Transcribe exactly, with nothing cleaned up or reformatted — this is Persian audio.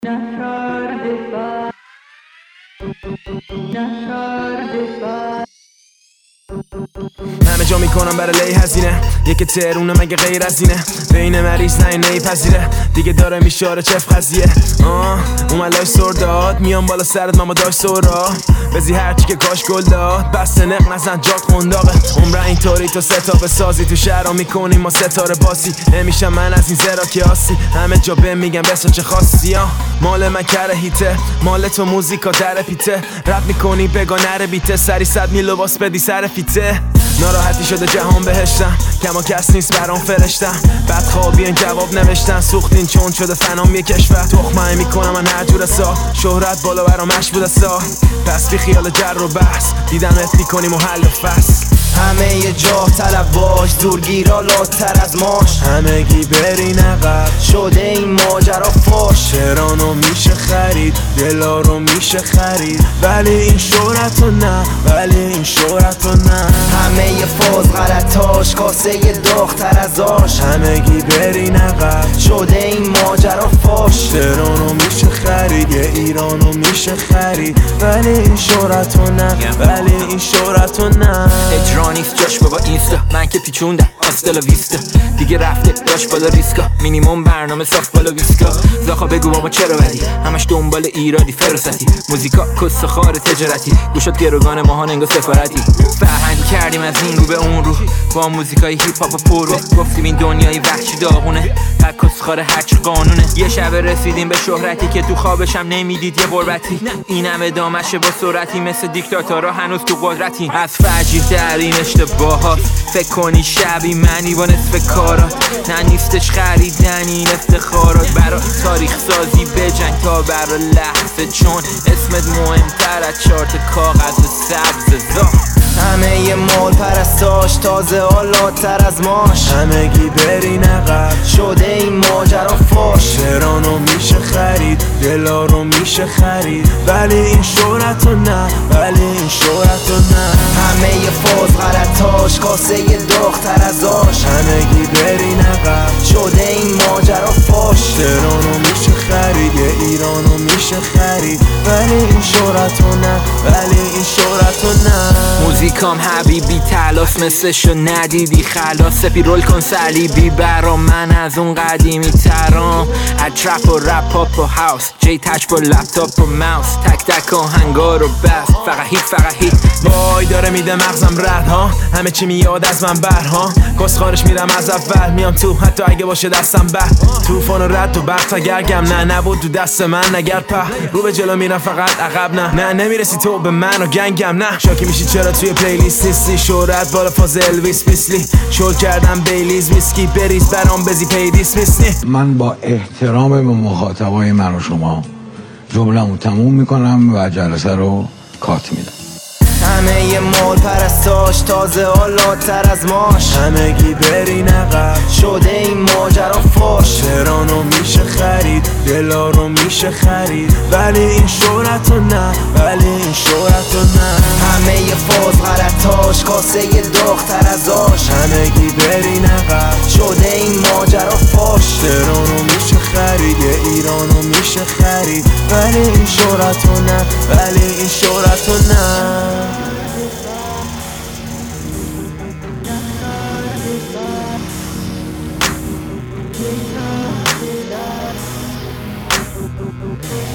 همه جا میکنم برای لی هزینه یک ترونه مگه غیر از اینه بین مریض نه نیپذیره دیگه داره میشاره چف قضیه آه اوملای سرداد میام بالا سرت ماما داشت سورا بزی هرچی که کاش گل داد بس نق نزن جاک قنداقه عمره اینطوری تو ستاره سازی تو شهرها میکنیم ما ستاره باسی نمیشم من از این زرا که آسی همه جا بهم میگم بسا چه خاصی ها مال من کره هیته مال تو موزیکا در پیته رپ میکنی بگا نره بیته سری صد میل لباس بدی سر فیته ناراحتی شده جهان بهشتم کما کس نیست برام فرشتم بعد خوابین جواب نوشتن سوختین چون شده فنام یه کشور تخمه میکنم من هر جور سا شهرت بالا برام مش بوده سا پس بی خیال جر و بحث دیدن ات میکنیم و حل و فصل همه یه جا طلب باش دورگیرا لاتر از ماش همگی برین عقب شده این ماجرا فاش تهرانو میشه خرید دلا رو میشه خرید ولی این شهرتو نه ولی این شهرتو نه همه یه فاز غلطاش کاسه یه داغتر از آش همگی برین عقب شده این ماجرا فاش تهرانو میشه خرید یه ایرانو میشه خرید ولی این شهرتو نه ولی این شهرتو نه اجرانیست جاش بابا اینستا من که پیچوندم آستالا ویستا دیگه رفته داش بالا ریسکا مینیموم برنامه صاف بالا ویسکا زاخا بگو بابا چرا بدی همش دنبال ایرادی فرستی موزیکا کس خار تجارتی گوشت گروگان ماهان انگا سفارتی فرهنگی کردیم از این رو به اون رو با موزیکای هیپ هاپ پرو گفتیم این دنیای وحشی داغونه بعد کس خار هرچی قانونه یه شب رسیدیم به شهرتی که تو خوابشم نمیدید یه غربتی این همه دامشه با سرعتی مثل دیکتاتورها هنوز تو قدرتی از فجیح در این اشتباهات فکر کنی شبی منی با نصف کارات نه نیستش خریدن این افتخارات برا تاریخ سازی بجنگ تا برا لحظه چون اسمت مهمتر از چارت کاغذ سبز زا همه یه مال پرستاش تازه آلاتر از ماش همگی برین عقب شده این ماجرا فاش تهرانو میشه خرید دلا رو میشه خرید ولی این شهرتو نه ولی این شهرتو نه همه یه فاز غلطاش کاسه یه داغتر از آش همگی برین عقب شده این ماجرا فاش تهرانو میشه خرید یه ایرانو میشه خرید ولی این شهرتو نه ولی این شهرتو نه موزیکام حبیبی تلاس مثلشو ندیدی خلاص سپی رول کن صلیبی برا من از اون قدیمی ترام اطرف و رپ هاپ و هاوس جی تچ با لپتاپ و ماوس تک تک آهنگا رو بس فقط هیت فقط هیت وای داره میده مغزم رد ها همه چی میاد از من بر ها کسخارش میرم از اول میام تو حتی اگه باشه دستم بد طوفان و رد و برق تا گرگم نه نبود تو دست من نگر په رو به جلو میرم فقط عقب نه نه نمیرسی تو به من و گنگم نه شاکی میشی چرا توی پلیلیست نیستی شهرت بالا فاز الویس بیسلی شل کردم بیلیز ویسکی بریز برام بزی پیدیس میسنی من با احترام به مخاطبای من و شما جمله‌مو تموم میکنم و جلسه رو کات میدم همه یه مال پرستاش تازه آلاتر از ماش همگی برین عقب شده این ماجرا فاش تهرانو میشه خرید دلا رو میشه خرید ولی این شهرتو نه ولی این شهرتو نه همه یه فاز غلطاش کاسه یه داغتر از آش همگی برین عقب شده این ماجرا فاش تهرانو میشه خرید یه ایرانو میشه خرید ولی این شهرتو نه ولی این شهرتو نه Yeah.